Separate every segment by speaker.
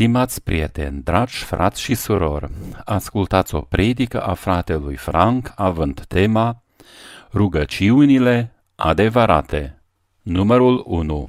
Speaker 1: Stimați prieteni, dragi frați și surori, ascultați o predică a fratelui Frank având tema Rugăciunile adevărate, numărul 1.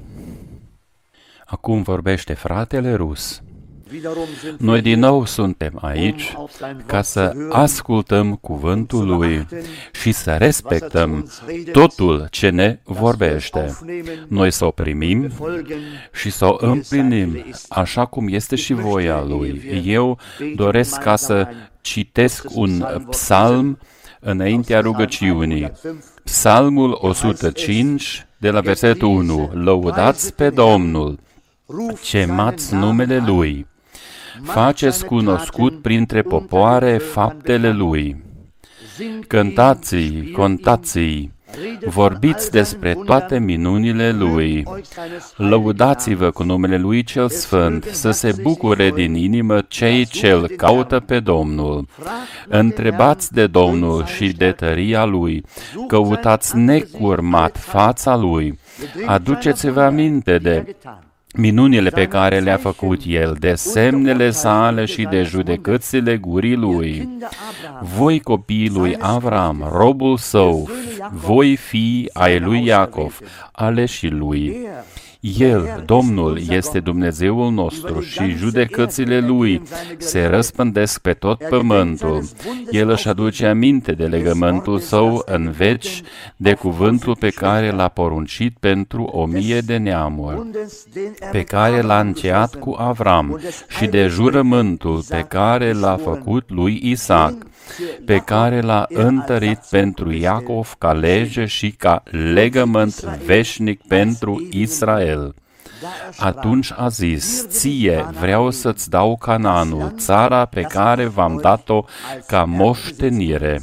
Speaker 1: Acum vorbește fratele Rus. Noi din nou suntem aici ca să ascultăm cuvântul lui și să respectăm totul ce ne vorbește. Noi să o primim și să o împlinim așa cum este și voia lui. Eu doresc ca să citesc un psalm înaintea rugăciunii. Psalmul 105 de la versetul 1. Lăudați pe Domnul, chemați numele Lui. Faceți cunoscut printre popoare faptele Lui. Cântați-i, contați-i, vorbiți despre toate minunile Lui. Lăudați-vă cu numele Lui cel Sfânt, să se bucure din inimă cei ce-L caută pe Domnul. Întrebați de Domnul și de tăria Lui, căutați necurmat fața Lui, aduceți-vă aminte de minunile pe care le-a făcut El, de semnele sale și de judecățile gurii Lui. Voi copiii lui Avram, robul său, voi fii ai lui Iacov, aleșii lui. El, Domnul, este Dumnezeul nostru și judecățile Lui se răspândesc pe tot pământul. El își aduce aminte de legământul Său în veci, de cuvântul pe care l-a poruncit pentru 1000 de neamuri, pe care l-a încheiat cu Avram și de jurământul pe care l-a făcut lui Isaac, pe care l-a întărit pentru Iacov ca lege și ca legământ veșnic pentru Israel. Atunci a zis, ție vreau să-ți dau Canaanul, țara pe care v-am dat-o ca moștenire.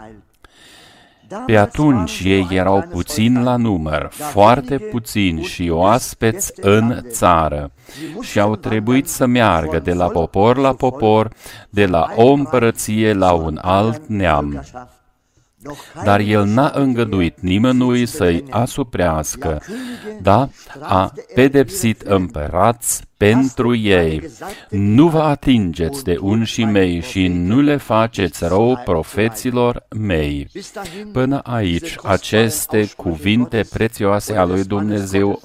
Speaker 1: Pe atunci ei erau puțini la număr, foarte puțini și oaspeți în țară și au trebuit să meargă de la popor la popor, de la o împărăție la un alt neam. Dar El n-a îngăduit nimănui să-i asuprească, dar a pedepsit împărați pentru ei. Nu vă atingeți de unșii mei și nu le faceți rău profeților mei. Până aici, aceste cuvinte prețioase ale lui Dumnezeu.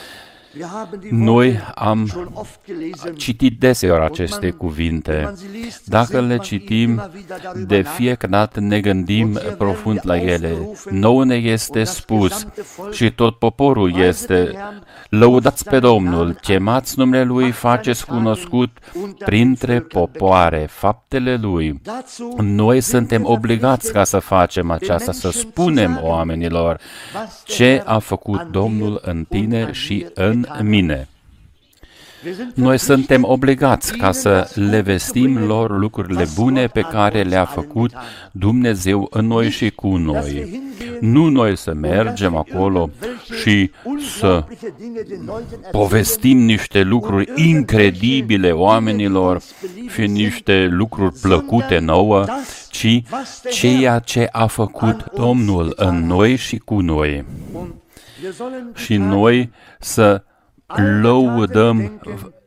Speaker 1: Noi am citit deseori aceste cuvinte. Dacă le citim, de fiecare dată ne gândim profund la ele. Nouă ne este spus și tot poporul este: lăudați pe Domnul, chemați numele Lui, faceți cunoscut printre popoare faptele Lui. Noi suntem obligați ca să facem aceasta, să spunem oamenilor ce a făcut Domnul în tine și în mine. Noi suntem obligați ca să le vestim lor lucrurile bune pe care le-a făcut Dumnezeu în noi și cu noi. Nu noi să mergem acolo și să povestim niște lucruri incredibile oamenilor și niște lucruri plăcute nouă, ci ceea ce a făcut Domnul în noi și cu noi. Și noi să lăudăm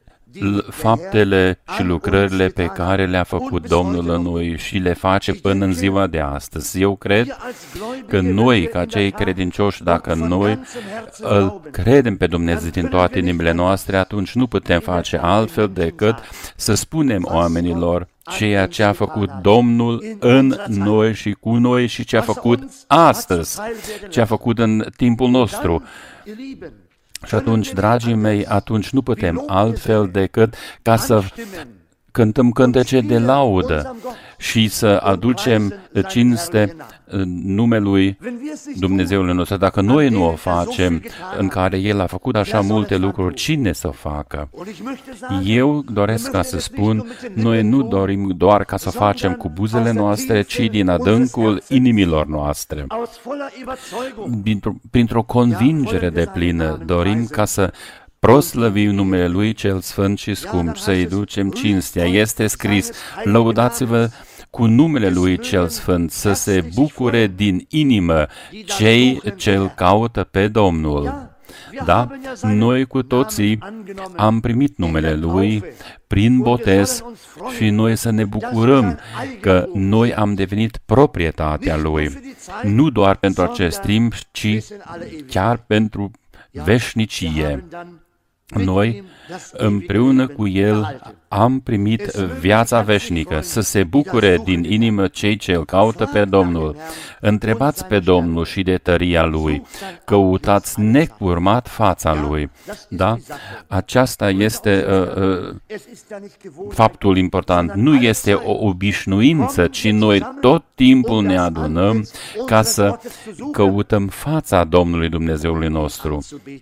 Speaker 1: faptele și lucrările pe care le-a făcut Domnul în noi și le face până în ziua de astăzi. Eu cred că noi, ca cei credincioși, dacă noi îl credem pe Dumnezeu din toate inimile noastre, atunci nu putem face altfel decât să spunem oamenilor ceea ce a făcut Domnul în noi și cu noi și ce a făcut astăzi, ce a făcut în timpul nostru. Și atunci, dragii mei, atunci nu putem altfel decât ca să cântăm cântece de laudă și să aducem cinste numelui Dumnezeului nostru. Dacă noi nu o facem, în care El a făcut așa multe lucruri, cine să o facă? Eu doresc ca să spun, noi nu dorim doar ca să o facem cu buzele noastre, ci din adâncul inimilor noastre. Printr-o convingere deplină, dorim ca să proslăvim numele Lui cel Sfânt și Scump, să-i ducem cinstea. Este scris, lăudați-vă cu numele Lui cel Sfânt, să se bucure din inimă cei ce-L caută pe Domnul. Da, noi cu toții am primit numele Lui prin botez și noi să ne bucurăm că noi am devenit proprietatea Lui, nu doar pentru acest timp, ci chiar pentru veșnicie. Noi, împreună cu El, am primit viața veșnică, să se bucure din inimă cei ce îl caută pe Domnul. Întrebați pe Domnul și de tăria Lui, căutați necurmat fața Lui. Da? Aceasta este faptul important. Nu este o obișnuință, ci noi tot timpul ne adunăm ca să căutăm fața Domnului Dumnezeului nostru,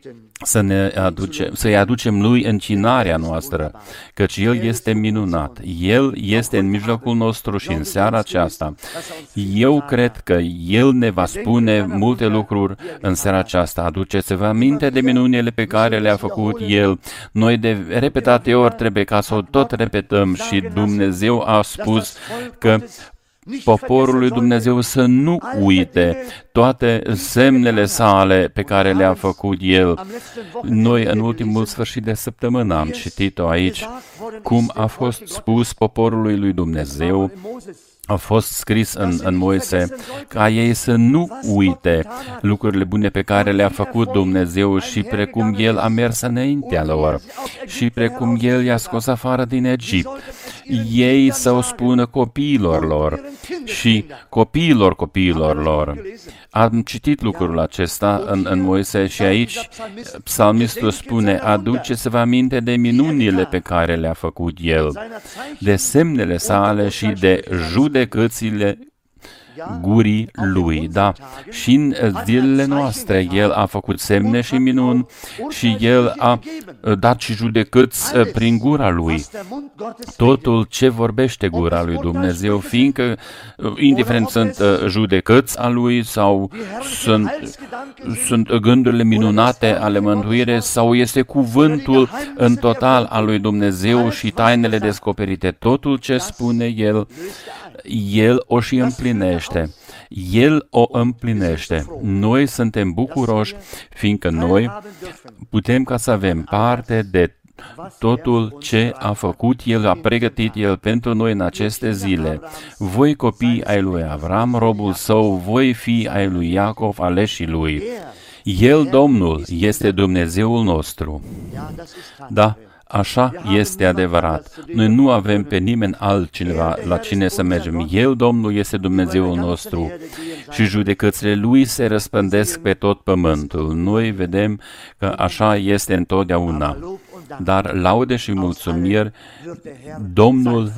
Speaker 1: să-i aducem Lui încinarea noastră, căci El este minunat. El este în mijlocul nostru și în seara aceasta. Eu cred că El ne va spune multe lucruri în seara aceasta. Aduceți-vă aminte de minunile pe care le-a făcut El. Noi de repetate ori trebuie ca să o tot repetăm și Dumnezeu a spus că poporul lui Dumnezeu să nu uite toate semnele sale pe care le-a făcut El. Noi în ultimul sfârșit de săptămână am citit-o aici, cum a fost spus poporului lui Dumnezeu, a fost scris în Moise, ca ei să nu uite lucrurile bune pe care le-a făcut Dumnezeu și precum El a mers înaintea lor și precum El i-a scos afară din Egipt. Ei să o spună copiilor lor și copiilor lor. Am citit lucrul acesta în Moise și aici psalmistul spune, aduceți-vă aminte de minunile pe care le-a făcut El, de semnele sale și de judecățile gurii Lui, da. Și în zilele noastre El a făcut semne și minuni și El a dat și judecăți prin gura Lui. Totul ce vorbește gura lui Dumnezeu, fiindcă, indiferent sunt judecăți a Lui sau sunt gândurile minunate ale mântuirii sau este cuvântul în total al lui Dumnezeu și tainele descoperite, totul ce spune El o și împlinește. El o împlinește. Noi suntem bucuroși, fiindcă noi putem ca să avem parte de totul ce a făcut El, a pregătit El pentru noi în aceste zile. Voi copii ai lui Avram, robul său, voi fi ai lui Iacov, aleșii lui. El, Domnul, este Dumnezeul nostru. Da. Așa este adevărat. Noi nu avem pe nimeni altcineva la cine să mergem. El, Domnul, este Dumnezeul nostru și judecățile Lui se răspândesc pe tot pământul. Noi vedem că așa este întotdeauna. Dar laude și mulțumiri, Domnul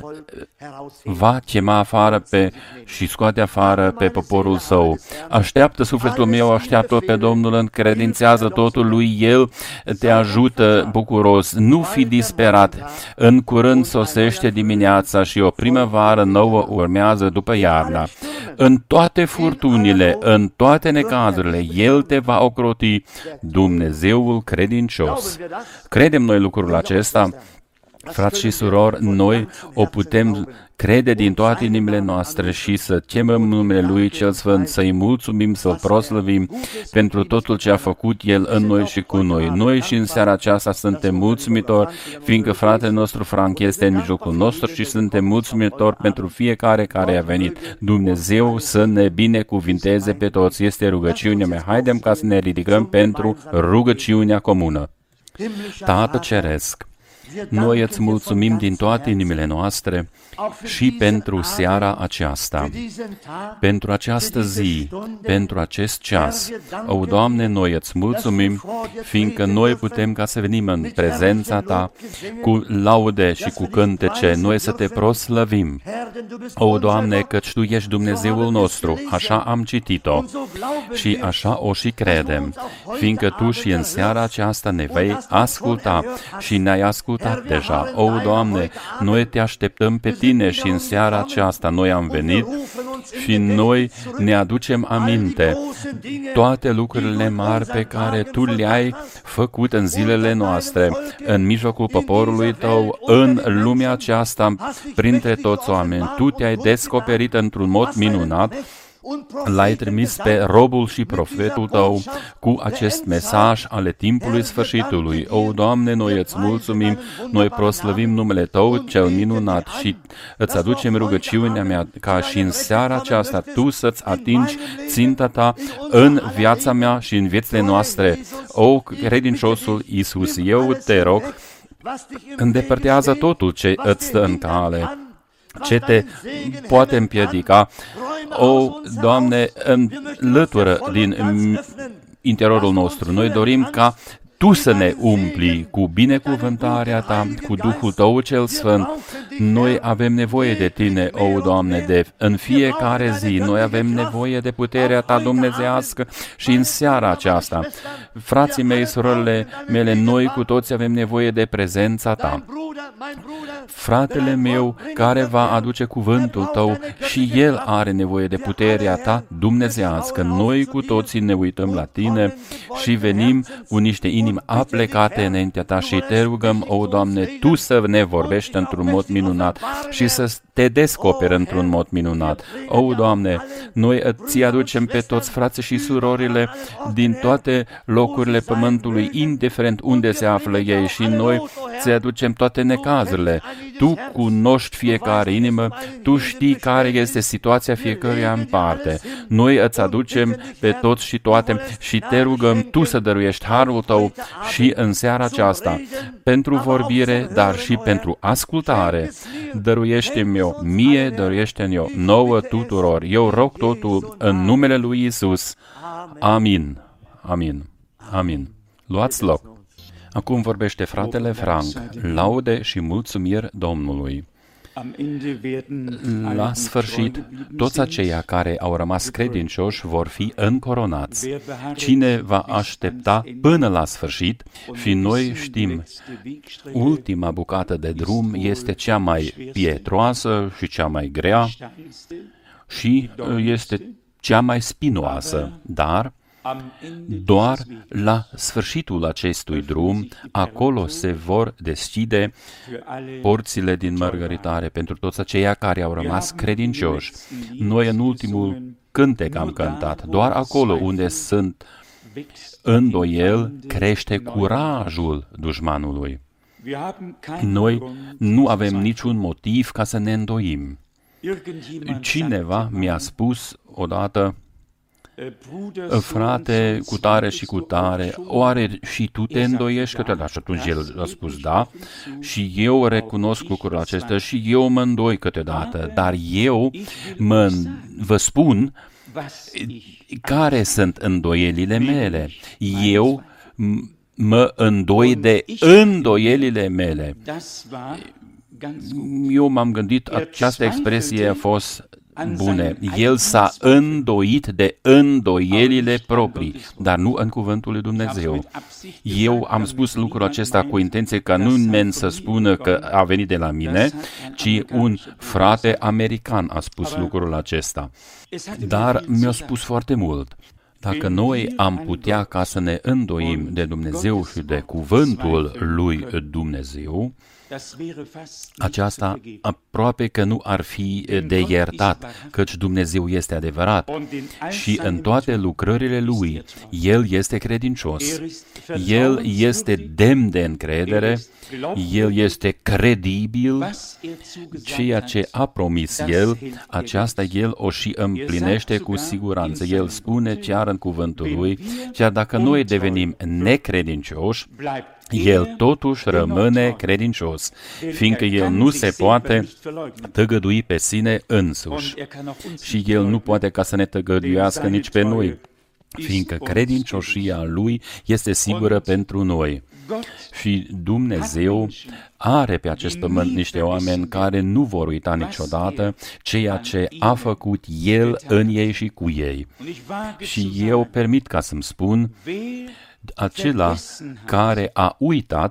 Speaker 1: va chema afară și scoate afară pe poporul Său. Așteaptă sufletul meu, așteaptă pe Domnul, încredințează totul lui, El te ajută bucuros. Nu fi disperat. În curând sosește dimineața și o primăvară nouă urmează după iarna. În toate furtunile, în toate necazurile, El te va ocroti, Dumnezeul credincios. Credem noi lucrul acesta? Frați și surori, noi o putem crede din toate inimile noastre și să chemăm numele Lui Cel Sfânt, să-i mulțumim, să-L proslăvim pentru totul ce a făcut El în noi și cu noi. Noi și în seara aceasta suntem mulțumitori, fiindcă fratele nostru Frank este în mijlocul nostru și suntem mulțumitori pentru fiecare care a venit. Dumnezeu să ne binecuvinteze pe toți. Este rugăciunea mea. Haidem ca să ne ridicăm pentru rugăciunea comună. Tată Ceresc, noi îți mulțumim din toate inimile noastre și pentru seara aceasta, pentru această zi, pentru acest ceas. O, Doamne, noi îți mulțumim, fiindcă noi putem ca să venim în prezența Ta cu laude și cu cântece, noi să Te proslăvim. O, Doamne, căci Tu ești Dumnezeul nostru, așa am citit-o și așa o și credem, fiindcă Tu și în seara aceasta ne vei asculta și ne-ai ascultat deja. O, Doamne, noi Te așteptăm pe Tine și în seara aceasta noi am venit și noi ne aducem aminte toate lucrurile mari pe care Tu le-ai făcut în zilele noastre, în mijlocul poporului Tău, în lumea aceasta, printre toți oameni. Tu Te-ai descoperit într-un mod minunat l-ai trimis pe robul și profetul tău cu acest mesaj ale timpului sfârșitului. O, Doamne, noi îți mulțumim, noi proslăvim numele Tău cel minunat și îți aducem rugăciunea mea ca și în seara aceasta Tu să-ți atingi ținta Ta în viața mea și în viețile noastre. O, credinciosul Iisus, eu te rog, îndepărtează totul ce îți stă în cale, ce te poate împiedica. O, Doamne, înlătură din interiorul nostru. Noi dorim ca Tu să ne umpli cu binecuvântarea Ta, cu Duhul Tău cel Sfânt. Noi avem nevoie de Tine, o, Doamne, în fiecare zi. Noi avem nevoie de puterea Ta dumnezeiască și în seara aceasta. Frații mei, surorile mele, noi cu toți avem nevoie de prezența Ta. Fratele meu care va aduce cuvântul Tău și el are nevoie de puterea Ta dumnezeiască. Noi cu toții ne uităm la Tine și venim cu niște inimi aplecate înaintea Ta și Te rugăm, o, Doamne, Tu să ne vorbești într-un mod minunat și să Te descoperi într-un mod minunat. O, Doamne, noi Ți aducem pe toți frații și surorile din toate locurile pământului, indiferent unde se află ei, și noi Ți aducem toate necazurile. Tu cunoști fiecare inimă, Tu știi care este situația fiecăruia în parte. Noi îți aducem pe toți și toate și Te rugăm Tu să dăruiești harul Tău și în seara aceasta, pentru vorbire, dar și pentru ascultare. Dăruiește-mi mie, dăruiește-mi nouă tuturor. Eu rog totul în numele lui Iisus. Amin. Amin. Amin. Luați loc. Acum vorbește fratele Frank. Laude și mulțumiri Domnului. La sfârșit, toți aceia care au rămas credincioși vor fi încoronați. Cine va aștepta până la sfârșit, și noi știm, ultima bucată de drum este cea mai pietroasă și cea mai grea și este cea mai spinoasă, dar doar la sfârșitul acestui drum, acolo se vor deschide porțile din mărgăritare pentru toți aceia care au rămas credincioși. Noi în ultimul cântec am cântat, doar acolo unde sunt îndoieli, crește curajul dușmanului. Noi nu avem niciun motiv ca să ne îndoim. Cineva mi-a spus odată, frate, cu tare și cu tare, oare și tu te îndoiești câteodată? Și atunci el a spus da, și eu recunosc lucrul acesta și eu mă îndoi câteodată, dar eu vă spun care sunt îndoielile mele. Eu mă îndoi de îndoielile mele. Eu m-am gândit, această expresie a fost bune. El s-a îndoit de îndoielile proprii, dar nu în cuvântul lui Dumnezeu. Eu am spus lucrul acesta cu intenție ca nu nimeni să spună că a venit de la mine, ci un frate american a spus lucrul acesta. Dar mi-a spus foarte mult. Dacă noi am putea ca să ne îndoim de Dumnezeu și de cuvântul lui Dumnezeu, aceasta aproape că nu ar fi de iertat, căci Dumnezeu este adevărat și în toate lucrările Lui, El este credincios, El este demn de încredere, El este credibil, ceea ce a promis El, aceasta El o și împlinește cu siguranță. El spune chiar în cuvântul Lui, chiar dacă noi devenim necredincioși, El totuși rămâne credincios, fiindcă El nu se poate tăgădui pe sine însuși și El nu poate ca să ne tăgăduiască nici pe noi, fiindcă credincioșia Lui este sigură pentru noi. Și Dumnezeu are pe acest pământ niște oameni care nu vor uita niciodată ceea ce a făcut El în ei și cu ei. Și eu permit ca să-mi spun, acela care a uitat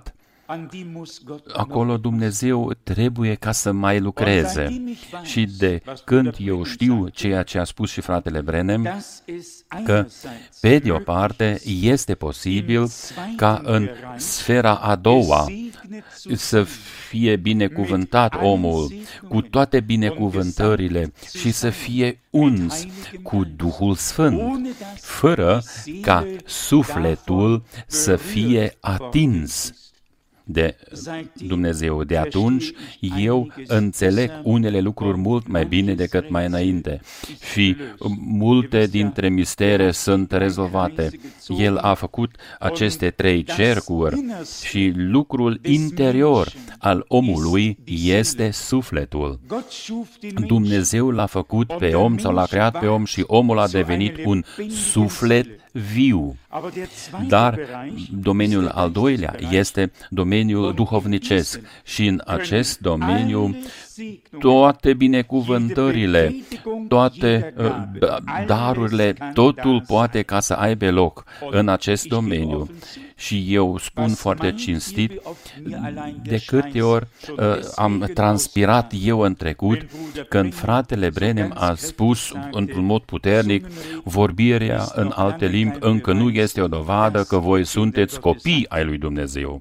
Speaker 1: acolo Dumnezeu trebuie ca să mai lucreze. Și de când eu știu ceea ce a spus și fratele Branham, că pe de o parte este posibil ca în sfera a doua să fie binecuvântat omul cu toate binecuvântările și să fie uns cu Duhul Sfânt, fără ca sufletul să fie atins de Dumnezeu. De atunci eu înțeleg unele lucruri mult mai bine decât mai înainte și multe dintre mistere sunt rezolvate. El a făcut aceste 3 cercuri și lucrul interior al omului este sufletul. Dumnezeu l-a făcut pe om sau l-a creat pe om și omul a devenit un suflet viu. Dar domeniul al doilea este domeniul duhovnicesc și în acest domeniu toate binecuvântările, toate darurile, totul poate ca să aibă loc în acest domeniu. Și eu spun foarte cinstit, de câte ori am transpirat eu în trecut, când fratele Branham a spus într-un mod puternic, vorbirea în alte limbi încă nu este o dovadă că voi sunteți copii ai lui Dumnezeu.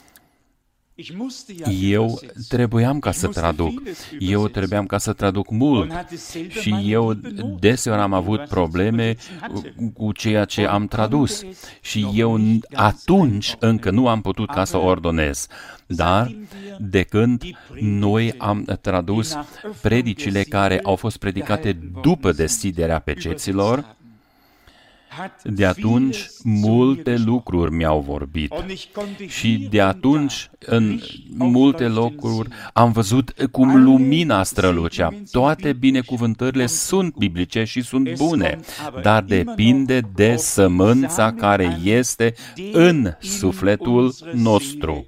Speaker 1: Eu trebuiam ca să traduc. Eu trebuiam ca să traduc mult. Și eu deseori am avut probleme cu ceea ce am tradus. Și eu atunci încă nu am putut ca să ordonez. Dar de când noi am tradus predicile care au fost predicate după deschiderea peceților, de atunci multe lucruri mi-au vorbit și de atunci în multe locuri am văzut cum lumina strălucea. Toate binecuvântările sunt biblice și sunt bune, dar depinde de sămânța care este în sufletul nostru.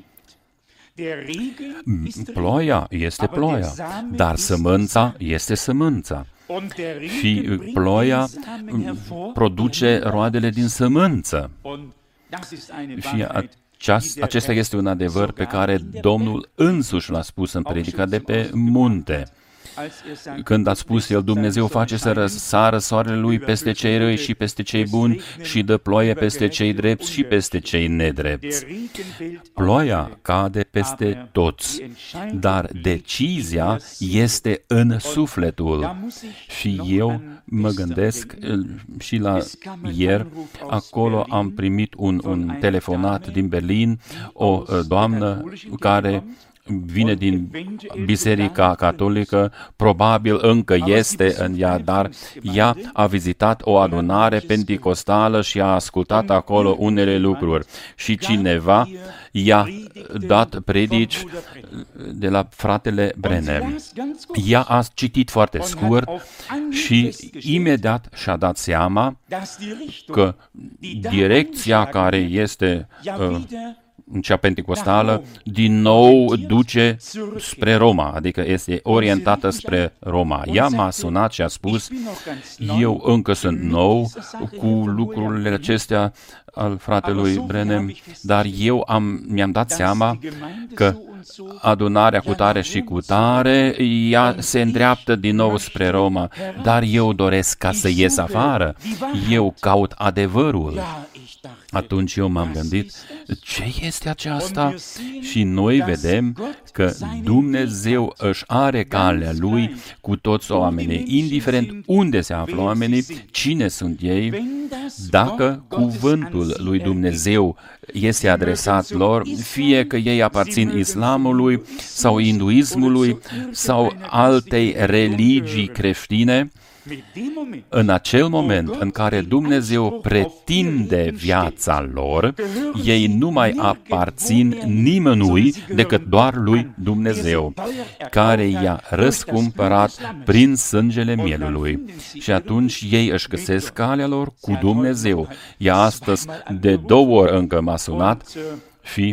Speaker 1: Ploaia este ploaia, dar sămânța este sămânța. Și ploaia produce roadele din sămânță. Și acesta este un adevăr pe care Domnul însuși l-a spus în predica de pe munte. Când a spus El, Dumnezeu face să răsară soarele Lui peste cei răi și peste cei buni și dă ploaie peste cei drepți și peste cei nedrepți. Ploaia cade peste toți, dar decizia este în sufletul. Și eu mă gândesc și la ieri, acolo am primit un telefonat din Berlin, o doamnă care vine din Biserica Catolică, probabil încă este în ea, dar ea a vizitat o adunare penticostală și a ascultat acolo unele lucruri. Și cineva i-a dat predici de la fratele Branham. Ea a citit foarte scurt și imediat și-a dat seama că direcția care este în cea penticostală, din nou duce spre Roma, adică este orientată spre Roma. Ea m-a sunat și a spus, eu încă sunt nou cu lucrurile acestea al fratelui Branham, dar eu mi-am dat seama că adunarea cu tare și cu tare, ea se îndreaptă din nou spre Roma, dar eu doresc ca să ies afară, eu caut adevărul. Atunci eu m-am gândit, ce este aceasta? Și noi vedem că Dumnezeu își are calea Lui cu toți oamenii, indiferent unde se află oamenii, cine sunt ei, dacă cuvântul lui Dumnezeu este adresat lor, fie că ei aparțin islamului sau hinduismului sau altei religii creștine, în acel moment în care Dumnezeu pretinde viața lor, ei nu mai aparțin nimănui decât doar lui Dumnezeu, care i-a răscumpărat prin sângele mielului. Și atunci ei își găsesc calea lor cu Dumnezeu. Ea astăzi de 2 ori încă m-a sunat și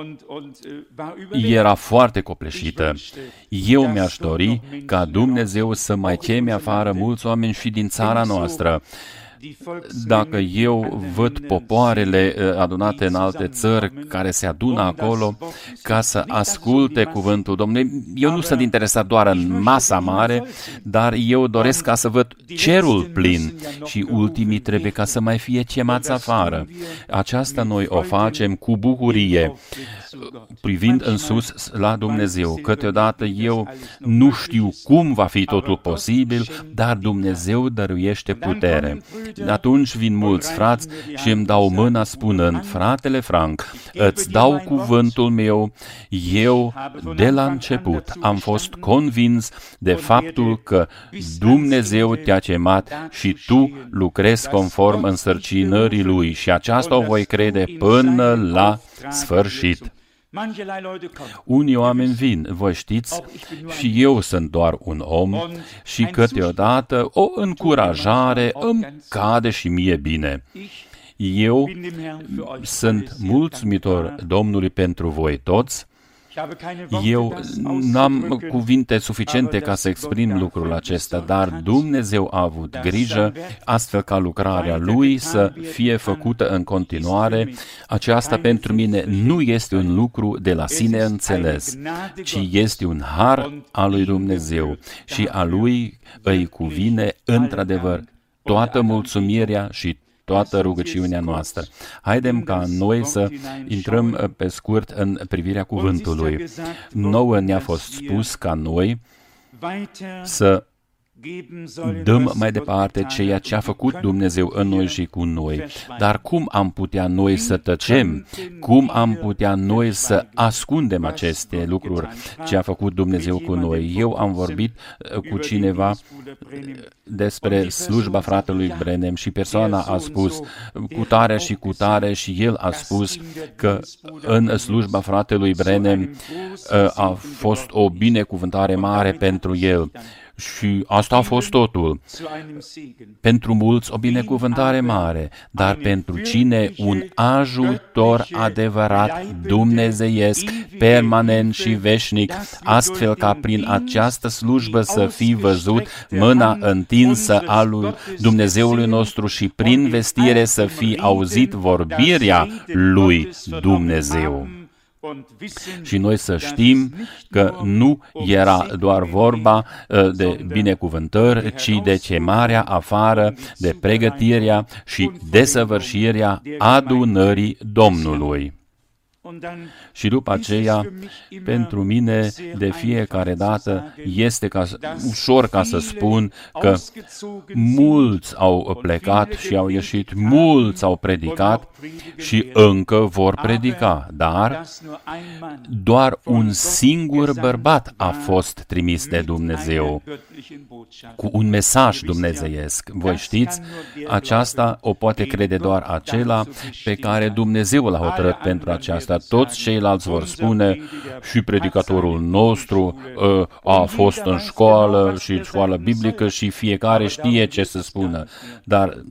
Speaker 1: era foarte copleșită. Eu mi-aș dori ca Dumnezeu să mai cheme afară mulți oameni și din țara noastră. Dacă eu văd popoarele adunate în alte țări care se adună acolo ca să asculte cuvântul Domnului, eu nu sunt interesat doar în masa mare, dar eu doresc ca să văd cerul plin și ultimii trebuie ca să mai fie chemați afară. Aceasta noi o facem cu bucurie, privind în sus la Dumnezeu. Câteodată eu nu știu cum va fi totul posibil, dar Dumnezeu dăruiește putere. Atunci vin mulți frați și îmi dau mâna spunând: fratele Frank, îți dau cuvântul meu, eu de la început am fost convins de faptul că Dumnezeu te-a chemat și tu lucrezi conform însărcinării Lui și aceasta o voi crede până la sfârșit. Unii oameni vin, voi știți, și eu sunt doar un om și câteodată o încurajare îmi cade și mie bine. Eu sunt mulțumitor Domnului pentru voi toți. Eu n-am cuvinte suficiente ca să exprim lucrul acesta, dar Dumnezeu a avut grijă astfel ca lucrarea Lui să fie făcută în continuare. Aceasta pentru mine nu este un lucru de la sine înțeles, ci este un har al lui Dumnezeu și a Lui îi cuvine într-adevăr toată mulțumirea și toată rugăciunea noastră. Haidem ca noi să intrăm pe scurt în privirea cuvântului. Nouă ne-a fost spus ca noi să dăm mai departe ceea ce a făcut Dumnezeu în noi și cu noi. Dar cum am putea noi să tăcem? Cum am putea noi să ascundem aceste lucruri ce a făcut Dumnezeu cu noi? Eu am vorbit cu cineva despre slujba fratelui Branham și persoana a spus cu tare și el a spus că în slujba fratelui Branham a fost o binecuvântare mare pentru el. Și asta a fost totul. Pentru mulți o binecuvântare mare, dar pentru cine un ajutor adevărat, dumnezeiesc, permanent și veșnic, astfel ca prin această slujbă să fie văzut mâna întinsă a lui Dumnezeului nostru și prin vestire să fie auzit vorbirea lui Dumnezeu. Și noi să știm că nu era doar vorba de binecuvântări, ci de chemarea afară, de pregătirea și desăvârșirea adunării Domnului. Și după aceea, pentru mine, de fiecare dată, este ușor ca să spun că mulți au plecat și au ieșit, mulți au predicat și încă vor predica, dar doar un singur bărbat a fost trimis de Dumnezeu cu un mesaj dumnezeiesc. Voi știți, aceasta o poate crede doar acela pe care Dumnezeu l-a hotărât pentru aceasta. Toți ceilalți vor spune și predicatorul nostru a fost în școală și școală biblică și fiecare știe ce să spună. Dar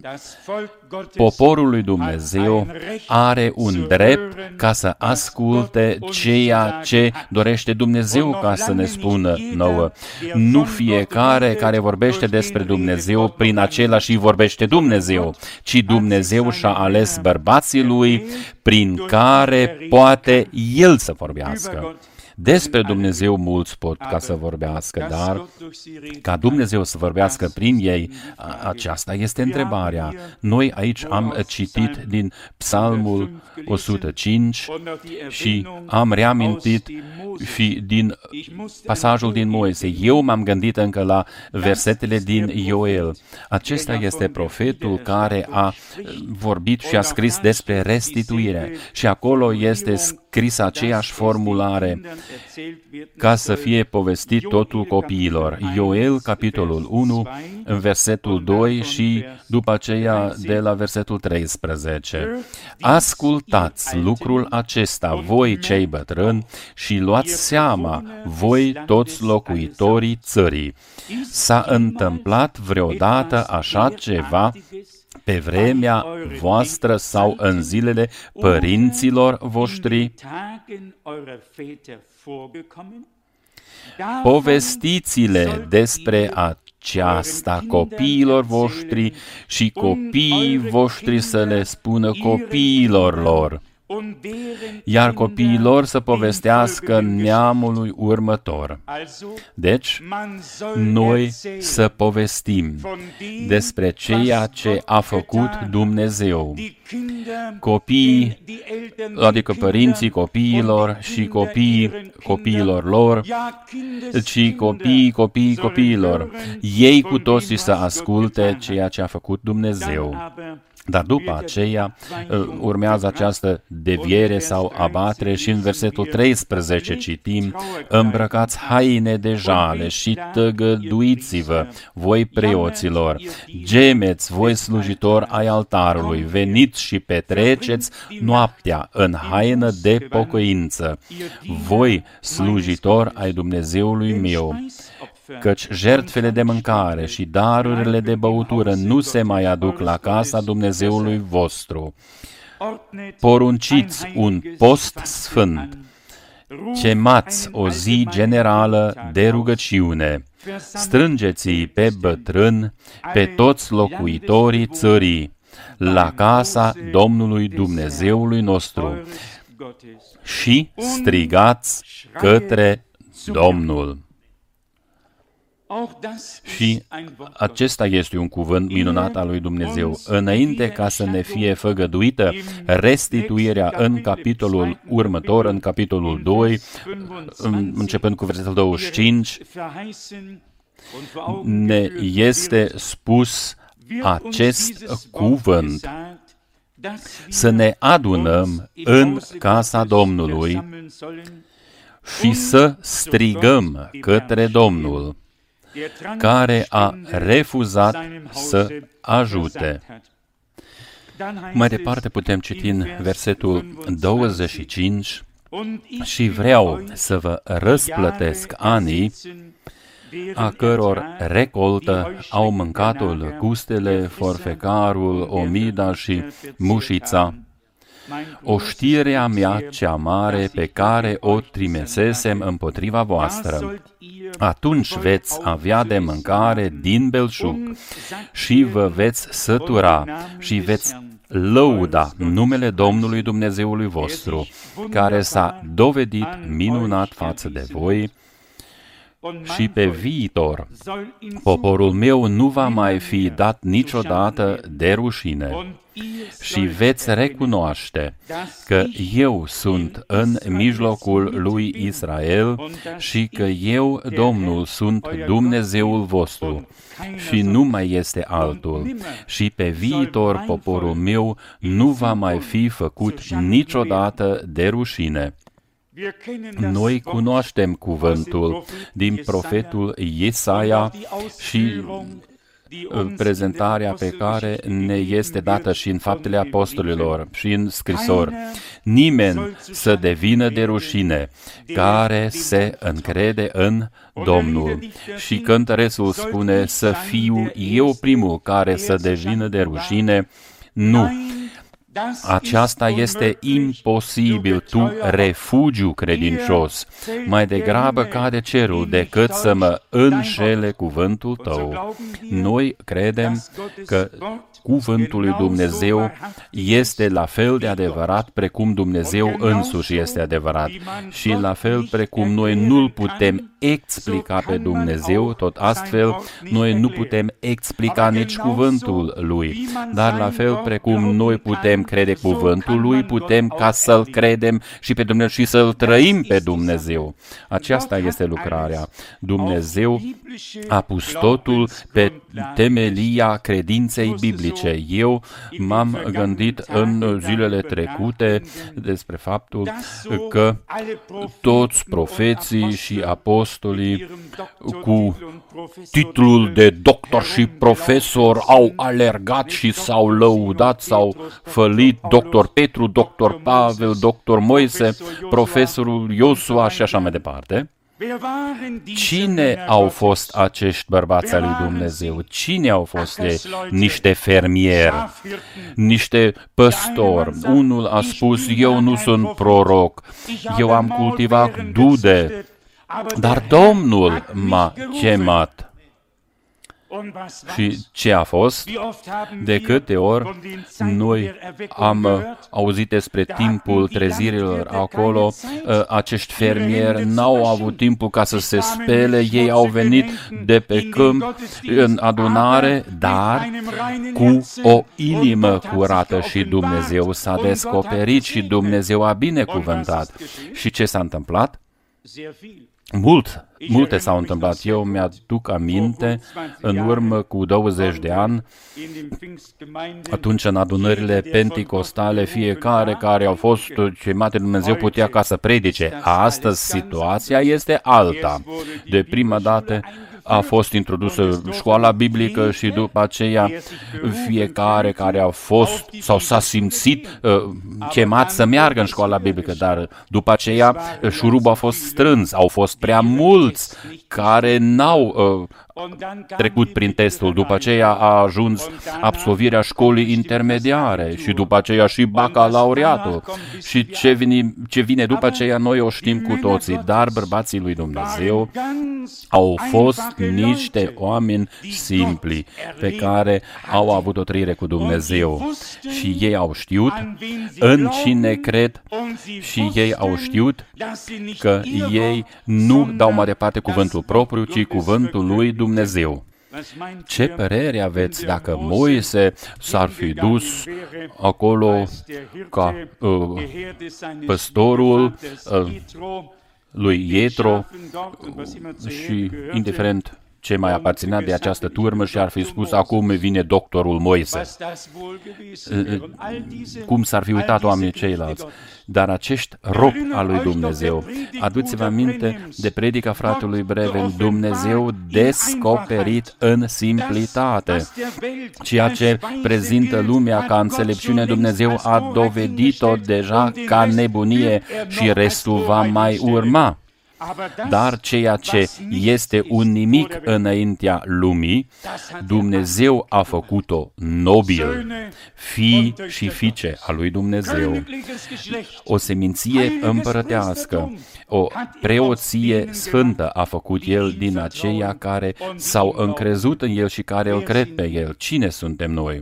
Speaker 1: poporul lui Dumnezeu are un drept ca să asculte ceea ce dorește Dumnezeu ca să ne spună nouă. Nu fiecare care vorbește despre Dumnezeu prin același vorbește Dumnezeu, ci Dumnezeu și-a ales bărbații lui prin care poate El să vorbească. Despre Dumnezeu mulți pot ca să vorbească, dar ca Dumnezeu să vorbească prin ei, aceasta este întrebarea. Noi aici am citit din Psalmul 105 și am reamintit și din pasajul din Moise. Eu m-am gândit încă la versetele din Ioel. Acesta este profetul care a vorbit și a scris despre restituire și acolo este scris aceeași formulare ca să fie povestit totul copiilor. Ioel, capitolul 1, în versetul 2 și după aceea de la versetul 13. Ascultați lucrul acesta, voi cei bătrâni, și luați seama, voi toți locuitorii țării. S-a întâmplat vreodată așa ceva pe vremea voastră sau în zilele părinților voștri? Povestiți-le despre aceasta copiilor voștri și copiii voștri să le spună copiilor lor, iar copiii lor să povestească neamului următor. Deci, noi să povestim despre ceea ce a făcut Dumnezeu. Copiii, adică părinții copiilor și copiii copiilor lor, și copiii copiilor, ei cu toții să asculte ceea ce a făcut Dumnezeu. Dar după aceea urmează această deviere sau abatere și în versetul 13 citim: îmbrăcați haine de jale și tăgăduiți-vă, voi preoților, gemeți, voi slujitori ai altarului, veniți și petreceți noaptea în haină de pocăință, voi slujitori ai Dumnezeului meu, căci jertfele de mâncare și darurile de băutură nu se mai aduc la casa Dumnezeului vostru. Porunciți un post sfânt, chemați o zi generală de rugăciune, strângeți-i pe bătrâni, pe toți locuitorii țării, la casa Domnului Dumnezeului nostru și strigați către Domnul. Și acesta este un cuvânt minunat al lui Dumnezeu. Înainte ca să ne fie făgăduită restituirea în capitolul următor, în capitolul 2, începând cu versetul 25, ne este spus acest cuvânt: să ne adunăm în casa Domnului și să strigăm către Domnul, care a refuzat să ajute. Mai departe putem citi în versetul 25: și vreau să vă răsplătesc anii a căror recoltă au mâncatul gustele, forfecarul, omida și mușița, oștirea mea cea mare pe care o trimisesem împotriva voastră. Atunci veți avea de mâncare din belșug și vă veți sătura și veți lăuda numele Domnului Dumnezeului vostru, care s-a dovedit minunat față de voi. Și pe viitor, poporul meu nu va mai fi dat niciodată de rușine. Și veți recunoaște că eu sunt în mijlocul lui Israel și că eu, Domnul, sunt Dumnezeul vostru și nu mai este altul. Și pe viitor, poporul meu nu va mai fi făcut niciodată de rușine. Noi cunoaștem cuvântul din profetul Iesaia și prezentarea pe care ne este dată și în Faptele Apostolilor și în scrisori. Nimeni să devină de rușine care se încrede în Domnul. Și cântărețul spune: să fiu eu primul care să devină de rușine. Nu! Aceasta este imposibil, tu, refugiu credincios. Mai degrabă cade cerul decât să mă înșele cuvântul tău. Noi credem că cuvântul lui Dumnezeu este la fel de adevărat precum Dumnezeu însuși este adevărat. Și la fel precum noi nu-L putem explica pe Dumnezeu, tot astfel noi nu putem explica nici cuvântul Lui. Dar la fel precum noi putem crede cuvântul Lui, putem ca să-L credem și pe Dumnezeu și să-L trăim pe Dumnezeu. Aceasta este lucrarea. Dumnezeu a pus totul pe temelia credinței biblice. Eu m-am gândit în zilele trecute despre faptul că toți profeții și apostolii cu titlul de doctor și profesor au alergat și s-au lăudat, s-au fălit, doctor Petru, doctor Pavel, doctor Moise, profesorul Iosua și așa mai departe. Cine au fost acești bărbați al lui Dumnezeu? Cine au fost ei? Niște fermieri, niște păstori. Unul a spus: eu nu sunt proroc, eu am cultivat dude, dar Domnul m-a chemat. Și ce a fost? De câte ori noi am auzit despre timpul trezirilor acolo, acești fermieri n-au avut timpul ca să se spele, ei au venit de pe câmp în adunare, dar cu o inimă curată și Dumnezeu s-a descoperit și Dumnezeu a binecuvântat. Și ce s-a întâmplat? Multe s-au întâmplat. Eu mi-aduc aminte, în urmă cu 20 de ani, atunci în adunările penticostale, fiecare care au fost chemat de Dumnezeu putea ca să predice. Astăzi situația este alta. De prima dată a fost introdusă școala biblică și după aceea fiecare care a fost sau s-a simțit chemat să meargă în școala biblică, dar după aceea șurubul a fost strâns, au fost prea mulți care n-au trecut prin testul, după aceea a ajuns absolvirea școlii intermediare și după aceea și bacalaureatul și ce vine după aceea noi o știm cu toții, dar bărbații lui Dumnezeu au fost niște oameni simpli pe care au avut o trăire cu Dumnezeu și ei au știut în cine cred și ei au știut că ei nu dau mai departe cuvântul propriu, ci cuvântul lui Dumnezeu. Ce părere aveți dacă Moise s-ar fi dus acolo ca păstorul lui Ietro și indiferent ce mai aparținea de această turmă și ar fi spus acum vine doctorul Moise. Cum s-ar fi uitat oamenii ceilalți? Dar acești robi al lui Dumnezeu, aduți-vă aminte de predica fratelui Breven, Dumnezeu descoperit în simplitate. Ceea ce prezintă lumea ca înțelepciune, Dumnezeu a dovedit-o deja ca nebunie și restul va mai urma. Dar ceea ce este un nimic înaintea lumii, Dumnezeu a făcut-o nobil, fii și fiice a lui Dumnezeu, o seminție împărătească, o preoție sfântă a făcut El din aceia care s-au încrezut în El și care îl cred pe El. Cine suntem noi?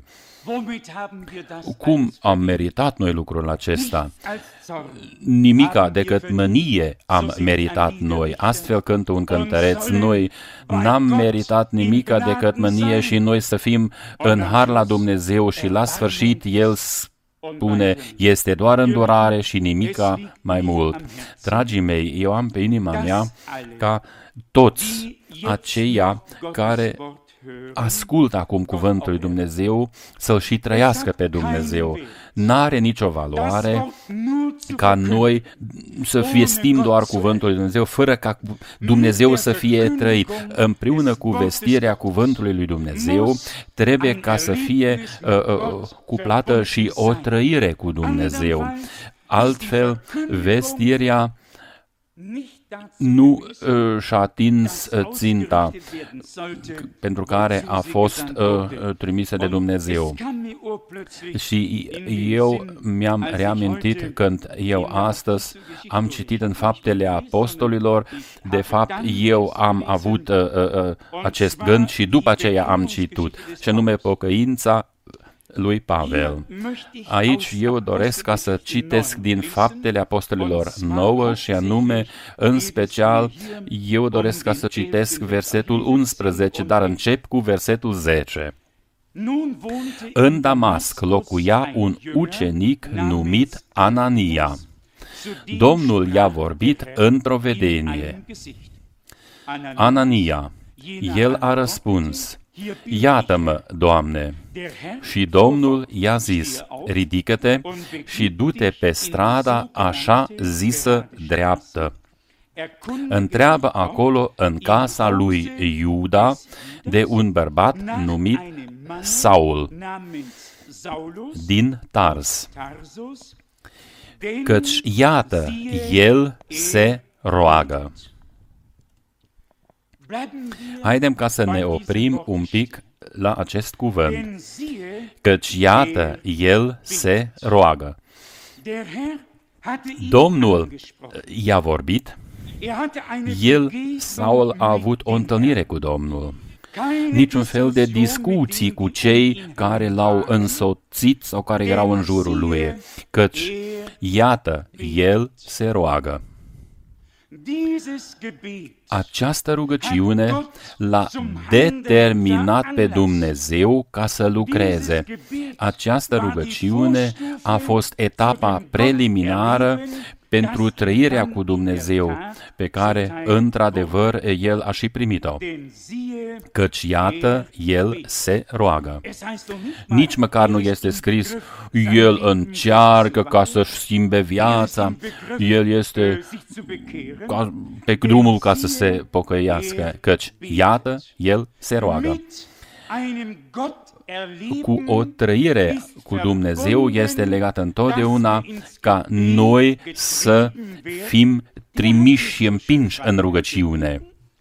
Speaker 1: Cum am meritat noi lucrul acesta? Nimica decât mânie am meritat noi. Astfel cântă un cântăreț, noi n-am meritat nimica decât mânie și noi să fim în har la Dumnezeu și la sfârșit El spune, este doar îndurare și nimica mai mult. Dragii mei, eu am pe inima mea ca toți aceia care ascultă acum cuvântul lui Dumnezeu să-L și trăiască pe Dumnezeu. N-are nicio valoare ca noi să vestim doar cuvântul lui Dumnezeu, fără ca Dumnezeu să fie trăit. Împreună cu vestirea cuvântului lui Dumnezeu, trebuie ca să fie cuplată și o trăire cu Dumnezeu. Altfel, vestirea nu și-a atins ținta pentru care a fost trimisă de Dumnezeu. Și eu mi-am reamintit când eu astăzi am citit în Faptele Apostolilor, de fapt eu am avut acest gând și după aceea am citit, și anume pocăința lui Pavel. Aici eu doresc ca să citesc din Faptele Apostolilor 9 și anume, în special, eu doresc ca să citesc versetul 11, dar încep cu versetul 10. În Damasc locuia un ucenic numit Anania. Domnul i-a vorbit într-o vedenie. Anania, el a răspuns, iată-mă, Doamne. Și Domnul i-a zis, ridică-te și du-te pe strada așa zisă dreaptă. Întreabă acolo în casa lui Iuda de un bărbat numit Saul din Tars, căci iată, el se roagă. Haidem ca să ne oprim un pic la acest cuvânt, căci iată, el se roagă. Domnul i-a vorbit, Saul a avut o întâlnire cu Domnul niciun fel de discuții cu cei care l-au însoțit sau care erau în jurul lui, căci, iată, el se roagă. Această rugăciune l-a determinat pe Dumnezeu ca să lucreze. Această rugăciune a fost etapa preliminară pentru trăirea cu Dumnezeu, pe care, într-adevăr, el a și primit-o. Căci, iată, el se roagă. Nici măcar nu este scris, el încearcă ca să-și schimbe viața, el este pe drumul ca să se pocăiască, căci, iată, el se roagă. Cu o trăire cu Dumnezeu este legată întotdeauna ca noi să fim trimiși și împinși în rugăciune.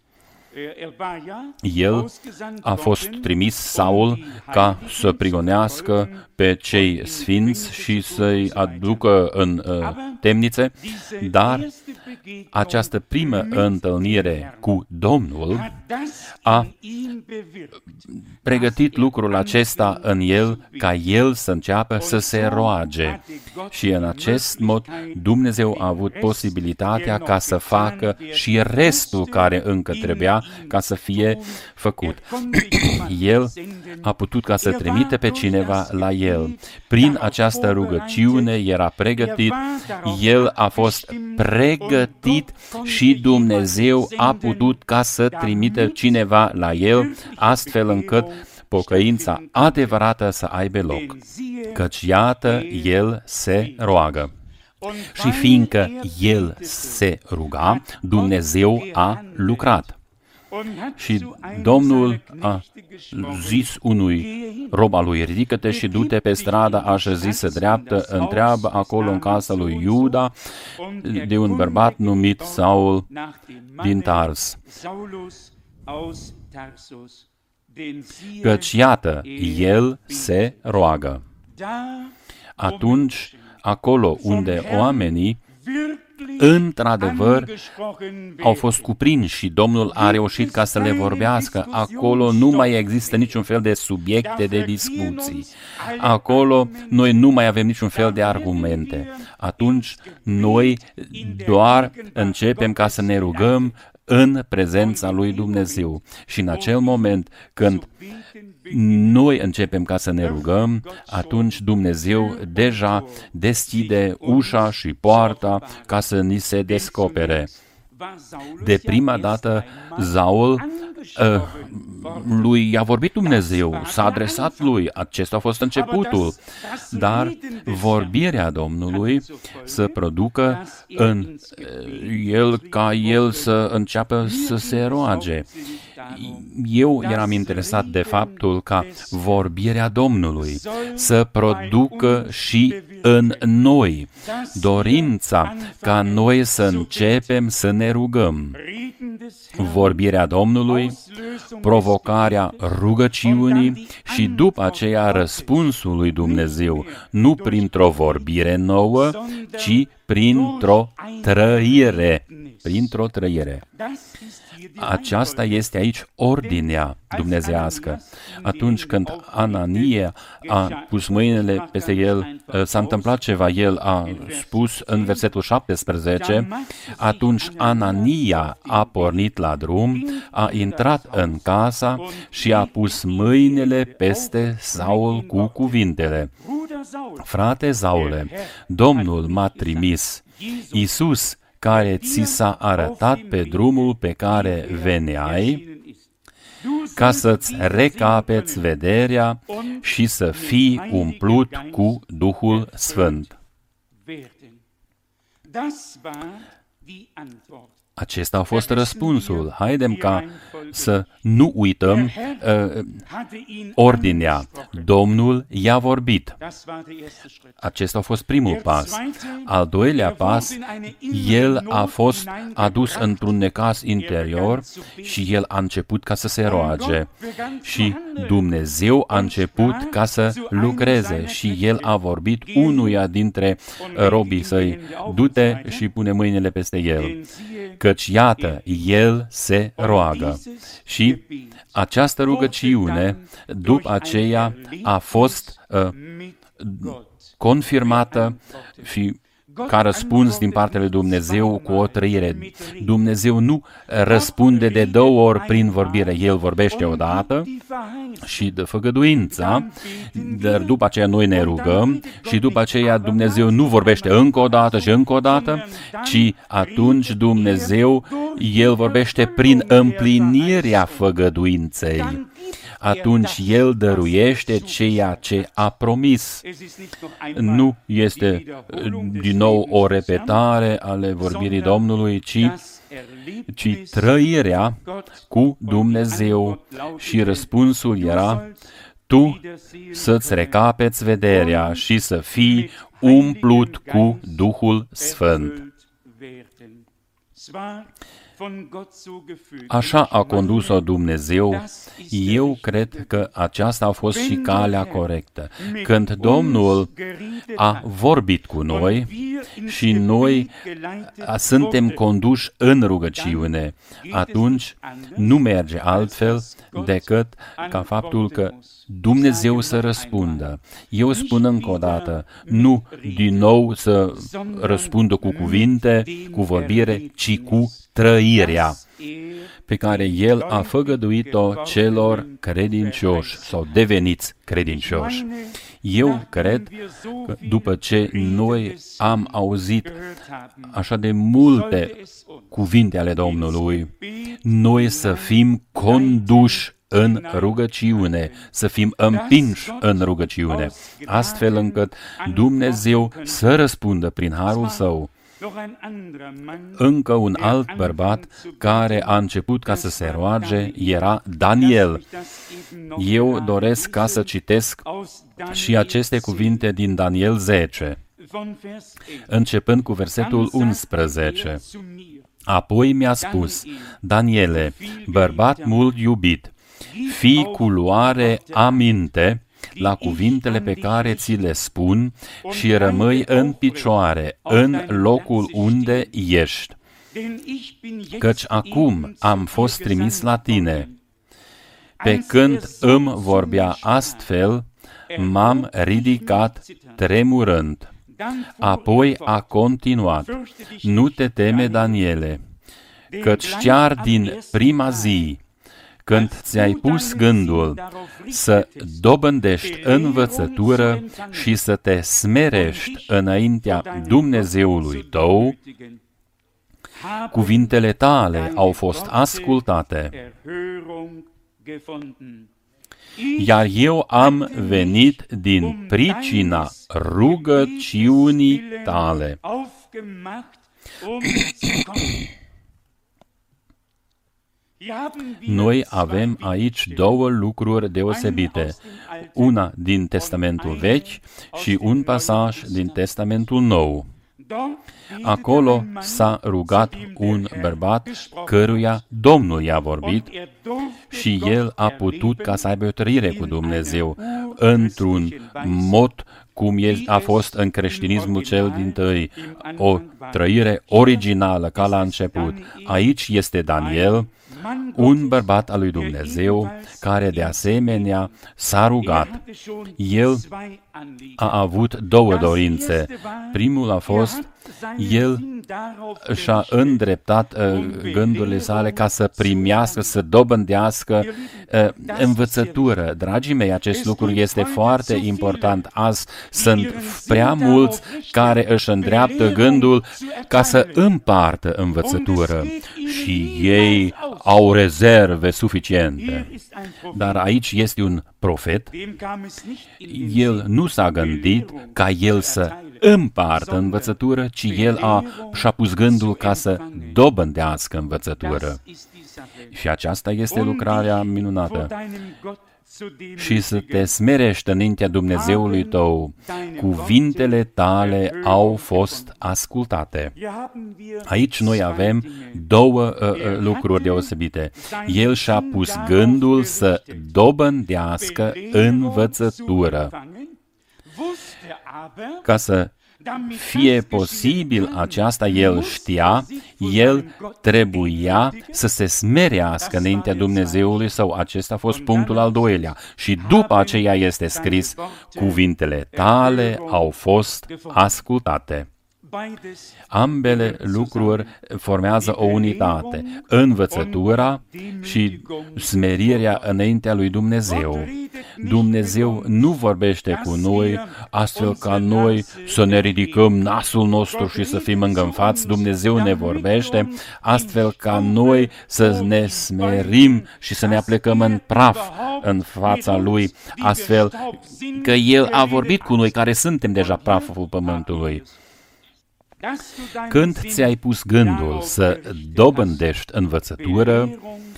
Speaker 1: El a fost trimis, Saul, ca să prigonească pe cei sfinți și să-i aducă în temnițe, dar această primă întâlnire cu Domnul a pregătit lucrul acesta în el, ca el să înceapă să se roage. Și în acest mod Dumnezeu a avut posibilitatea ca să facă și restul care încă trebuia ca să fie făcut. El a putut ca să trimite pe cineva la el. Prin această rugăciune era pregătit, el a fost pregătit și Dumnezeu a putut ca să trimite cineva la el, astfel încât pocăința adevărată să aibă loc. Căci iată, el se roagă. Și fiindcă el se ruga, Dumnezeu a lucrat. Și Domnul a zis unui rob al lui, ridică-te și du-te pe strada așezisă dreaptă, întreabă acolo în casa lui Iuda de un bărbat numit Saul din Tars. Căci iată, el se roagă. Atunci, acolo unde oamenii într-adevăr au fost cuprinși și Domnul a reușit ca să le vorbească, acolo nu mai există niciun fel de subiecte de discuții. Acolo noi nu mai avem niciun fel de argumente. Atunci noi doar începem ca să ne rugăm în prezența lui Dumnezeu. Și în acel moment când noi începem ca să ne rugăm, atunci Dumnezeu deja deschide ușa și poarta ca să ni se descopere. De prima dată, Saul lui i-a vorbit Dumnezeu, s-a adresat lui, acesta a fost începutul, dar vorbirea Domnului să producă în el ca el să înceapă să se roage. Eu eram interesat de faptul ca vorbirea Domnului să producă și în noi dorința ca noi să începem să ne rugăm. Vorbirea Domnului, provocarea rugăciunii și după aceea răspunsul lui Dumnezeu, nu printr-o vorbire nouă, ci printr-o trăire. Printr-o trăire. Aceasta este aici ordinea dumnezeiască. Atunci când Anania a pus mâinile peste el, s-a întâmplat ceva, el a spus în versetul 17, atunci Anania a pornit la drum, a intrat în casa și a pus mâinile peste Saul cu cuvintele: Frate Saule, Domnul m-a trimis, Iisus, care ți s-a arătat pe drumul pe care veneai, ca să-ți recapeți vederea și să fii umplut cu Duhul Sfânt. Acesta a fost răspunsul. Haidem ca să nu uităm ordinea. Domnul i-a vorbit. Acesta a fost primul pas. Al doilea pas, el a fost adus într-un necaz interior și el a început ca să se roage. Și Dumnezeu a început ca să lucreze și el a vorbit unuia dintre robii săi: du-te și pune mâinile peste el. Căci iată, el se roagă. Și această rugăciune, după aceea, a fost confirmată și ca răspuns din partea lui Dumnezeu cu o trăire. Dumnezeu nu răspunde de 2 ori prin vorbire. El vorbește odată și dă făgăduința, dar după aceea noi ne rugăm și după aceea Dumnezeu nu vorbește încă o dată și încă o dată, ci atunci Dumnezeu, El vorbește prin împlinirea făgăduinței. Atunci El dăruiește ceea ce a promis. Nu este din nou o repetare ale vorbirii Domnului, ci trăirea cu Dumnezeu. Și răspunsul era: tu să-ți recapeți vederea și să fii umplut cu Duhul Sfânt. Așa a condus-o Dumnezeu. Eu cred că aceasta a fost și calea corectă. Când Domnul a vorbit cu noi și noi suntem conduși în rugăciune, atunci nu merge altfel decât ca faptul că Dumnezeu să răspundă. Eu spun încă o dată, nu din nou să răspundă cu cuvinte, cu vorbire, ci cu trăirea pe care El a făgăduit-o celor credincioși sau deveniți credincioși. Eu cred că după ce noi am auzit așa de multe cuvinte ale Domnului, noi să fim conduși în rugăciune, să fim împinși în rugăciune, astfel încât Dumnezeu să răspundă prin harul Său. Încă un alt bărbat care a început ca să se roage era Daniel. Eu doresc ca să citesc și aceste cuvinte din Daniel 10, începând cu versetul 11. Apoi mi-a spus: Daniele, bărbat mult iubit, fii cu luare aminte la cuvintele pe care ți le spun și rămâi în picioare în locul unde ești, căci acum am fost trimis la tine. Pe când îmi vorbea astfel, m-am ridicat tremurând. Apoi a continuat: nu te teme, Daniele, căci chiar din prima zi, când ți-ai pus gândul să dobândești învățătură și să te smerești înaintea Dumnezeului tău, cuvintele tale au fost ascultate. Iar eu am venit din pricina rugăciunii tale. Noi avem aici 2 lucruri deosebite, una din Testamentul Vechi și un pasaj din Testamentul Nou. Acolo s-a rugat un bărbat căruia Domnul i-a vorbit și el a putut ca să aibă o trăire cu Dumnezeu într-un mod cum a fost în creștinismul cel dintâi, o trăire originală ca la început. Aici este Daniel, un bărbat al lui Dumnezeu, care de asemenea s-a rugat. El a avut 2 dorințe. Primul a fost, el și-a îndreptat gândurile sale ca să primească, să dobândească învățătură. Dragii mei, acest lucru este foarte important. Azi sunt prea mulți care își îndreaptă gândul ca să împartă învățătură și ei au rezerve suficiente. Dar aici este un profet. El nu s-a gândit ca el să împartă învățătură, ci el și-a pus gândul ca să dobândească învățătură. Și aceasta este lucrarea minunată. Și să te smerești înaintea Dumnezeului tău. Cuvintele tale au fost ascultate. Aici noi avem 2 lucruri deosebite. El și-a pus gândul să dobândească învățătură. Ca să fie posibil aceasta, el știa, el trebuia să se smerească înaintea Dumnezeului său. Acesta a fost punctul al doilea. Și după aceea este scris, cuvintele tale au fost ascultate. Ambele lucruri formează o unitate, învățătura și smerirea înaintea lui Dumnezeu. Dumnezeu nu vorbește cu noi astfel ca noi să ne ridicăm nasul nostru și să fim îngânfați. Dumnezeu ne vorbește astfel ca noi să ne smerim și să ne aplecăm în praf în fața Lui, astfel că El a vorbit cu noi care suntem deja praful pământului. Când ți-ai pus gândul să dobândești învățătură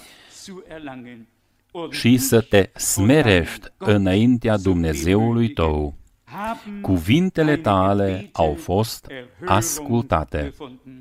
Speaker 1: și să te smerești înaintea Dumnezeului tău, cuvintele tale au fost ascultate.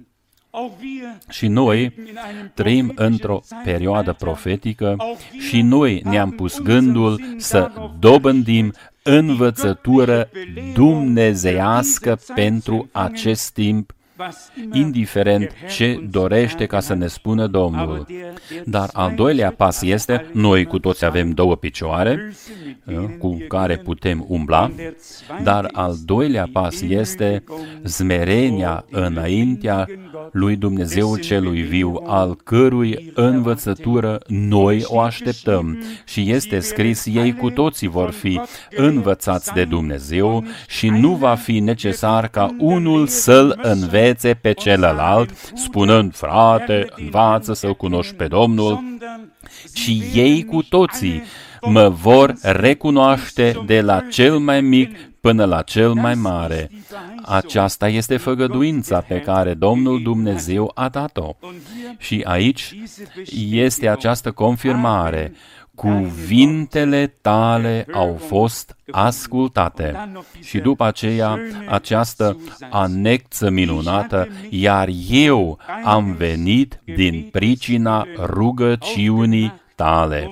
Speaker 1: Și noi trăim într-o perioadă profetică și noi ne-am pus gândul să dobândim învățătură dumnezeiască pentru acest timp, indiferent ce dorește ca să ne spună Domnul. Dar al doilea pas este, noi cu toți avem două picioare cu care putem umbla, dar al doilea pas este smerenia înaintea lui Dumnezeu celui viu, al cărui învățătură noi o așteptăm. Și este scris, ei cu toții vor fi învățați de Dumnezeu și nu va fi necesar ca unul să-l învețe pe celălalt, spunând, frate, învață să-L cunoști pe Domnul, ci ei cu toții mă vor recunoaște de la cel mai mic până la cel mai mare. Aceasta este făgăduința pe care Domnul Dumnezeu a dat-o. Și aici este această confirmare. Cuvintele tale au fost ascultate. Și după aceea, această anexă minunată, iar eu am venit din pricina rugăciunii tale.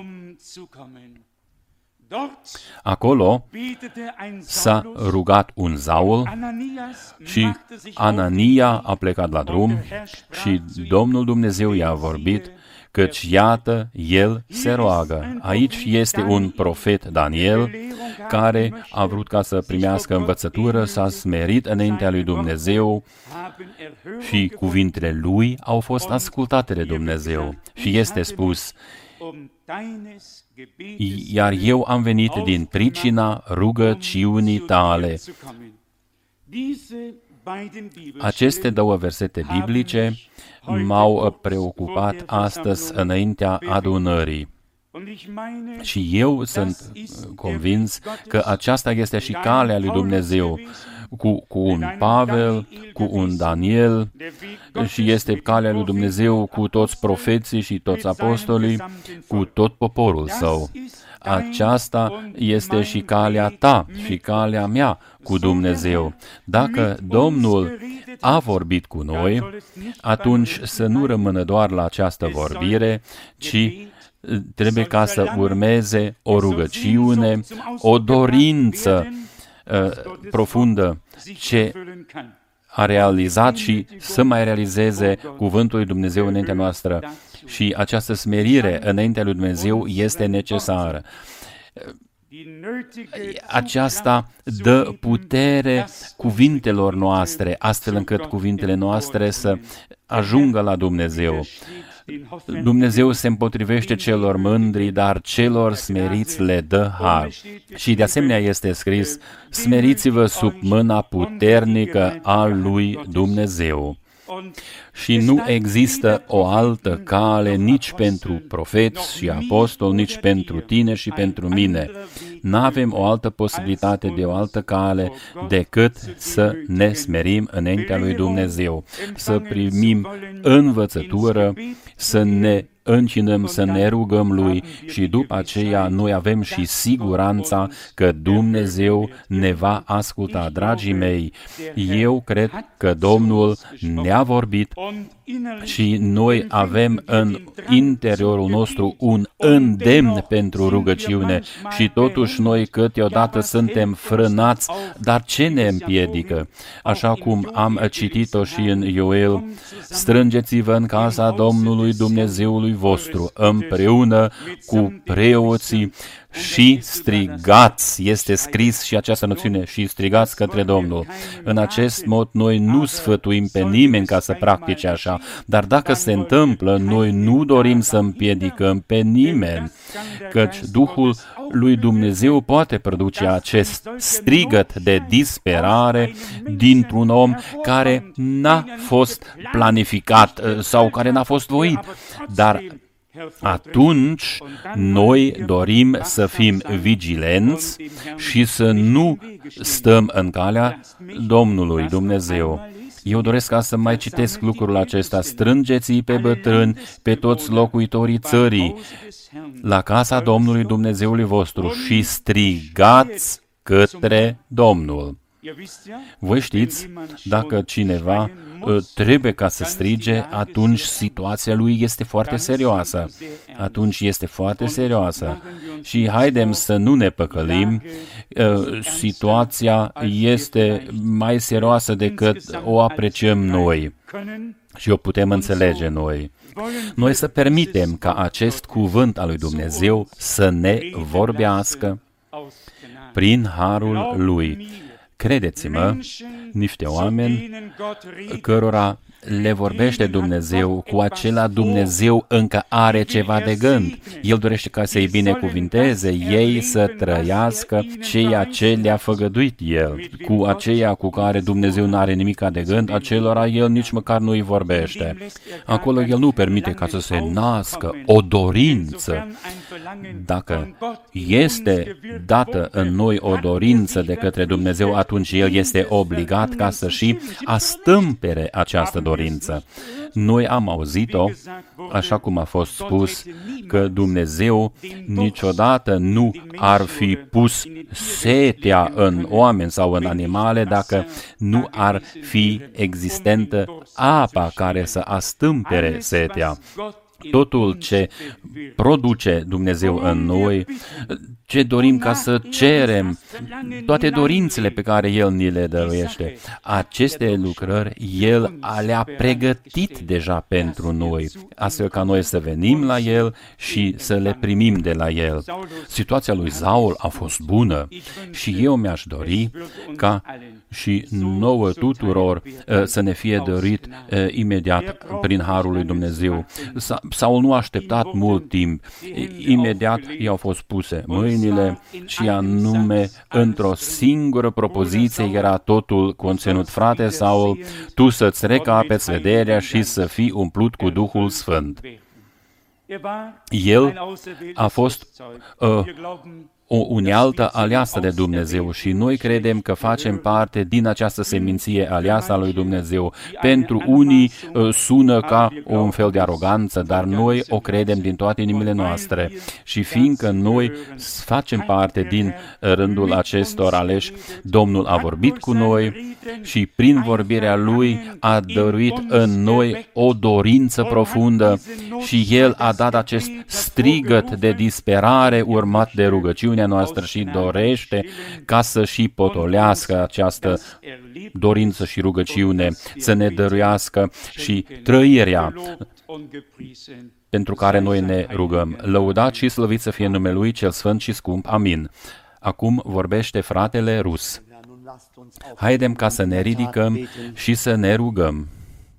Speaker 1: Acolo s-a rugat un Saul și Anania a plecat la drum și Domnul Dumnezeu i-a vorbit, căci iată, el se roagă. Aici este un profet Daniel care a vrut ca să primească învățătură, s-a smerit înaintea lui Dumnezeu și cuvintele lui au fost ascultate de Dumnezeu. Și este spus, iar eu am venit din pricina rugăciunii tale. Aceste două versete biblice m-au preocupat astăzi înaintea adunării. Și eu sunt convins că aceasta este și calea lui Dumnezeu, cu un Pavel, cu un Daniel, și este calea lui Dumnezeu cu toți profeții și toți apostolii, cu tot poporul său. Aceasta este și calea ta și calea mea cu Dumnezeu. Dacă Domnul a vorbit cu noi, atunci să nu rămână doar la această vorbire, ci trebuie ca să urmeze o rugăciune, o dorință profundă ce a realizat și să mai realizeze cuvântul lui Dumnezeu înaintea noastră. Și această smerire înaintea lui Dumnezeu este necesară. Aceasta dă putere cuvintelor noastre, astfel încât cuvintele noastre să ajungă la Dumnezeu. Dumnezeu se împotrivește celor mândri, dar celor smeriți le dă har. Și de asemenea este scris, smeriți-vă sub mâna puternică a lui Dumnezeu. Și nu există o altă cale nici pentru profeți și apostoli, nici pentru tine și pentru mine. N-avem o altă posibilitate de o altă cale decât să ne smerim înaintea lui Dumnezeu, să primim învățătură, să ne închinăm să ne rugăm Lui și după aceea noi avem și siguranța că Dumnezeu ne va asculta. Dragii mei, eu cred că Domnul ne-a vorbit și noi avem în interiorul nostru un îndemn pentru rugăciune și totuși noi câteodată suntem frânați, dar ce ne împiedică? Așa cum am citit-o și în Ioel, strângeți-vă în casa Domnului Dumnezeului vostru împreună cu preoții și strigați, este scris și această noțiune, și strigați către Domnul. În acest mod noi nu sfătuim pe nimeni ca să practice așa, dar dacă se întâmplă, noi nu dorim să împiedicăm pe nimeni, căci Duhul lui Dumnezeu poate produce acest strigăt de disperare dintr-un om care n-a fost planificat sau care n-a fost voit, dar atunci noi dorim să fim vigilenți și să nu stăm în calea Domnului Dumnezeu. Eu doresc ca să mai citesc lucrul acesta. Strângeți-i pe bătrâni, pe toți locuitorii țării, la casa Domnului Dumnezeului vostru și strigați către Domnul. Voi știți, dacă cineva trebuie ca să strige, atunci situația lui este foarte serioasă. Atunci este foarte serioasă. Și haidem să nu ne păcălim, situația este mai serioasă decât o apreciem noi și o putem înțelege noi. Noi să permitem ca acest cuvânt al lui Dumnezeu să ne vorbească prin harul lui. Credeți-mă, niște oameni cărora le vorbește Dumnezeu, cu acela Dumnezeu încă are ceva de gând. El dorește ca să-i binecuvinteze, ei să trăiască ceea ce le-a făgăduit El. Cu aceia cu care Dumnezeu nu are nimic de gând, acelora El nici măcar nu îi vorbește. Acolo El nu permite ca să se nască o dorință. Dacă este dată în noi o dorință de către Dumnezeu, atunci El este obligat ca să și astâmpere această dorință. Noi am auzit-o, așa cum a fost spus, că Dumnezeu niciodată nu ar fi pus setea în oameni sau în animale dacă nu ar fi existentă apa care să astâmpere setea. Totul ce produce Dumnezeu în noi, ce dorim ca să cerem, toate dorințele pe care El ni le dăruiește, aceste lucrări El le-a pregătit deja pentru noi, astfel ca noi să venim la El și să le primim de la El. Situația lui Saul a fost bună și eu mi-aș dori ca și nouă tuturor să ne fie dăruit imediat prin harul lui Dumnezeu. Saul nu a așteptat mult timp. Imediat i-au fost puse mâinile și anume într-o singură propoziție era totul conținut. Frate Saul, tu să-ți recapeți vederea și să fii umplut cu Duhul Sfânt. El a fost o unealtă aleasă de Dumnezeu și noi credem că facem parte din această seminție aleasă a lui Dumnezeu. Pentru unii sună ca un fel de aroganță, dar noi o credem din toate inimile noastre. Și fiindcă noi facem parte din rândul acestor aleși, Domnul a vorbit cu noi și prin vorbirea Lui a dăruit în noi o dorință profundă și El a dat acest strigăt de disperare urmat de rugăciunea noastră și dorește ca să și potolească această dorință și rugăciune, să ne dăruiască și trăirea pentru care noi ne rugăm. Lăudat și slăvit să fie numele Lui cel sfânt și scump. Amin. Acum vorbește fratele Rus. Haidem ca să ne ridicăm și să ne rugăm.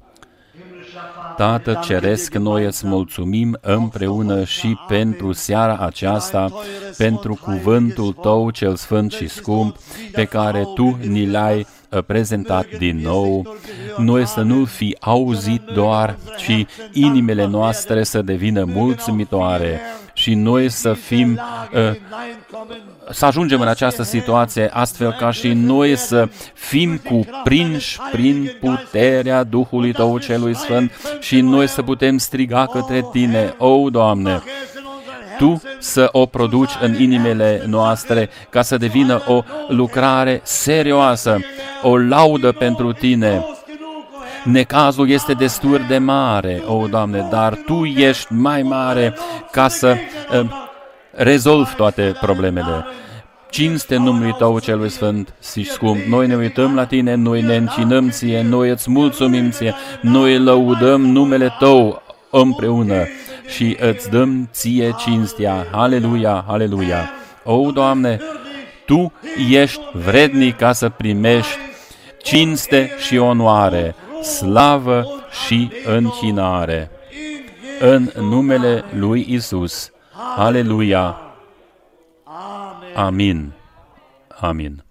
Speaker 1: Tată Ceresc, noi îți mulțumim împreună și pentru seara aceasta, pentru cuvântul Tău cel sfânt și scump, pe care Tu ni l-ai prezentat din nou. Noi să nu fi auzit doar, ci inimile noastre să devină mulțumitoare. Și și noi să fim, să ajungem în această situație astfel ca și noi să fim cuprinși prin puterea Duhului Tău celui Sfânt și noi să putem striga către Tine, o, Doamne, Tu să o produci în inimile noastre ca să devină o lucrare serioasă, o laudă pentru Tine. Necazul este destul de mare, o, Doamne, dar Tu ești mai mare ca să rezolvi toate problemele. Cinste numului Tău celui Sfânt și scump. Noi ne uităm la Tine, noi ne închinăm Ție, noi îți mulțumim Ție, noi lăudăm numele Tău împreună și îți dăm Ție cinstea. Aleluia, aleluia. O, Doamne, Tu ești vrednic ca să primești cinste și onoare, slavă și închinare. În numele lui Isus. Aleluia. Amin. Amin.